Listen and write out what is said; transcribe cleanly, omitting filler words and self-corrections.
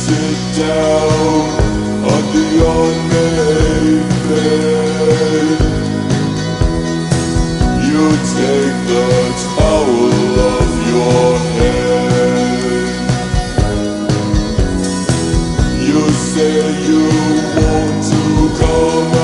sit down on the unmade bed. You take the towel off your head. You say you want to come